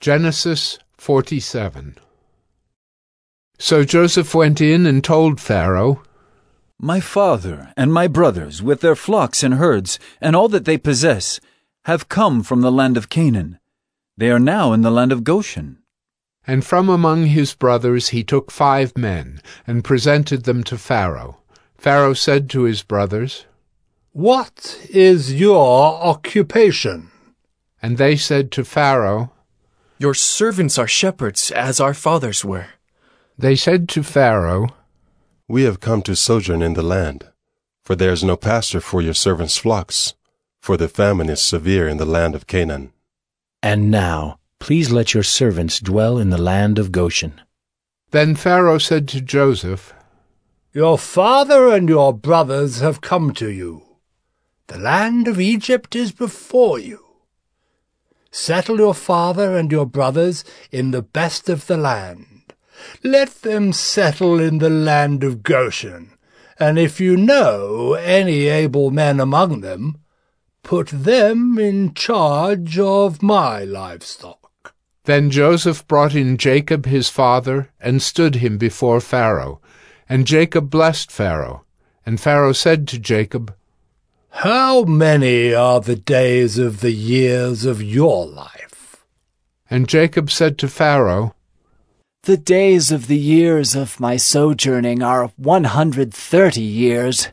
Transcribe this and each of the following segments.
Genesis 47. So Joseph went in and told Pharaoh, My father and my brothers, with their flocks and herds, and all that they possess, have come from the land of Canaan. They are now in the land of Goshen. And from among his brothers he took 5 men, and presented them to Pharaoh. Pharaoh said to his brothers, What is your occupation? And they said to Pharaoh, Your servants are shepherds, as our fathers were. They said to Pharaoh, We have come to sojourn in the land, for there is no pasture for your servants' flocks, for the famine is severe in the land of Canaan. And now, please let your servants dwell in the land of Goshen. Then Pharaoh said to Joseph, Your father and your brothers have come to you. The land of Egypt is before you. Settle your father and your brothers in the best of the land. Let them settle in the land of Goshen, and if you know any able men among them, put them in charge of my livestock. Then Joseph brought in Jacob his father, and stood him before Pharaoh. And Jacob blessed Pharaoh. And Pharaoh said to Jacob, How many are the days of the years of your life? And Jacob said to Pharaoh, The days of the years of my sojourning are 130 years.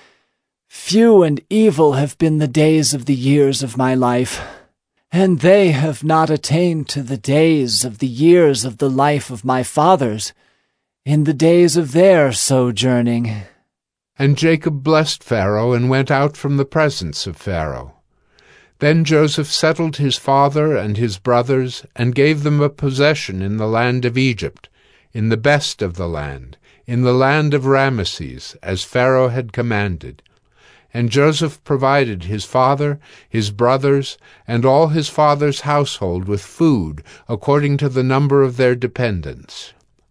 Few and evil have been the days of the years of my life, and they have not attained to the days of the years of the life of my fathers, in the days of their sojourning. And Jacob blessed Pharaoh, and went out from the presence of Pharaoh. Then Joseph settled his father and his brothers, and gave them a possession in the land of Egypt, in the best of the land, in the land of Ramesses, as Pharaoh had commanded. And Joseph provided his father, his brothers, and all his father's household with food, according to the number of their dependents.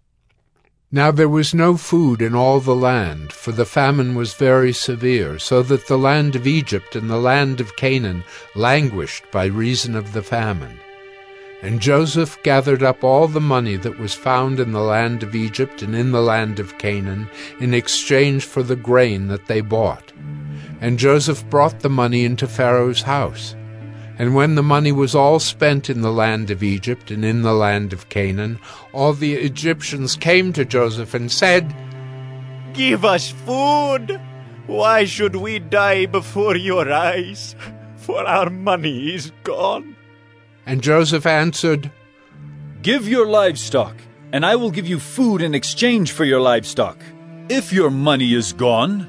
Now there was no food in all the land, for the famine was very severe, so that the land of Egypt and the land of Canaan languished by reason of the famine. And Joseph gathered up all the money that was found in the land of Egypt and in the land of Canaan, in exchange for the grain that they bought. And Joseph brought the money into Pharaoh's house. And when the money was all spent in the land of Egypt and in the land of Canaan, all the Egyptians came to Joseph and said, Give us food. Why should we die before your eyes? For our money is gone. And Joseph answered, Give your livestock, and I will give you food in exchange for your livestock, if your money is gone.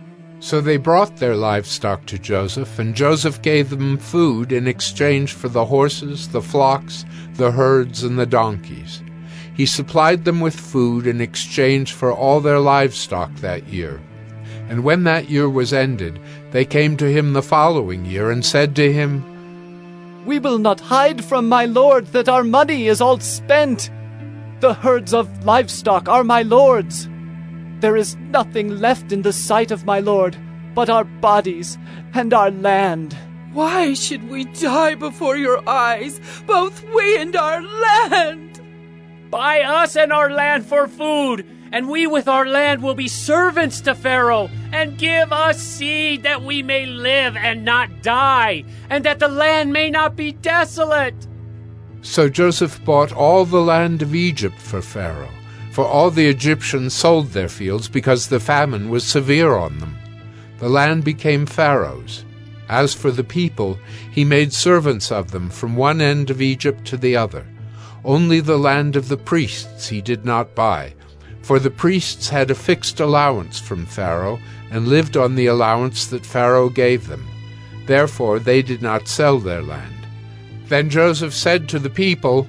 So they brought their livestock to Joseph, and Joseph gave them food in exchange for the horses, the flocks, the herds, and the donkeys. He supplied them with food in exchange for all their livestock that year. And when that year was ended, they came to him the following year and said to him, We will not hide from my lord that our money is all spent. The herds of livestock are my lord's. There is nothing left in the sight of my lord but our bodies and our land. Why should we die before your eyes, both we and our land? Buy us and our land for food, and we with our land will be servants to Pharaoh, and give us seed that we may live and not die, and that the land may not be desolate. So Joseph bought all the land of Egypt for Pharaoh, for all the Egyptians sold their fields because the famine was severe on them. The land became Pharaoh's. As for the people, he made servants of them from one end of Egypt to the other. Only the land of the priests he did not buy, for the priests had a fixed allowance from Pharaoh, and lived on the allowance that Pharaoh gave them. Therefore they did not sell their land. Then Joseph said to the people,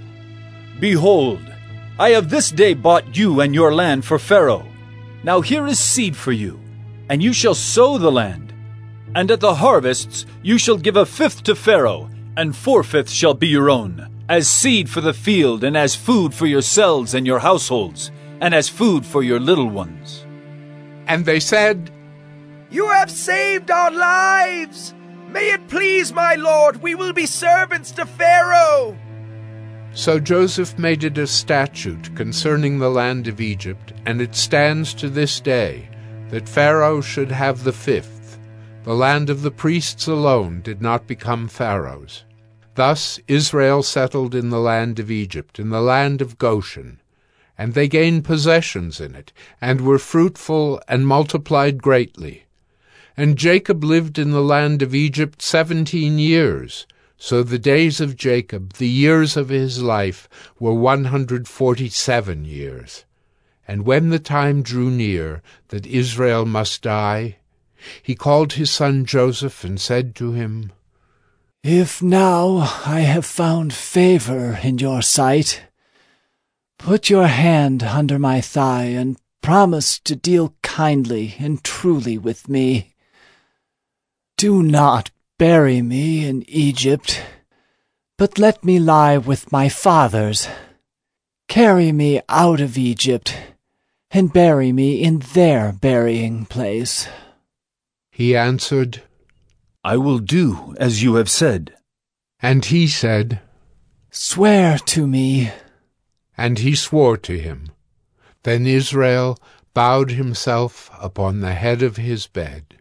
Behold, I have this day bought you and your land for Pharaoh. Now here is seed for you, and you shall sow the land. And at the harvests you shall give 1/5 to Pharaoh, and 4/5 shall be your own, as seed for the field, and as food for yourselves and your households, and as food for your little ones. And they said, You have saved our lives. May it please my lord, we will be servants to Pharaoh. So Joseph made it a statute concerning the land of Egypt, and it stands to this day, that Pharaoh should have the fifth. The land of the priests alone did not become Pharaoh's. Thus Israel settled in the land of Egypt, in the land of Goshen. And they gained possessions in it, and were fruitful and multiplied greatly. And Jacob lived in the land of Egypt 17 years. So the days of Jacob, the years of his life, were 147 years. And when the time drew near that Israel must die, he called his son Joseph and said to him, "If now I have found favor in your sight, put your hand under my thigh and promise to deal kindly and truly with me. Do not bury me in Egypt, but let me lie with my fathers. Carry me out of Egypt and bury me in their burying place." He answered, "I will do as you have said." And he said, "Swear to me." And he swore to him. Then Israel bowed himself upon the head of his bed.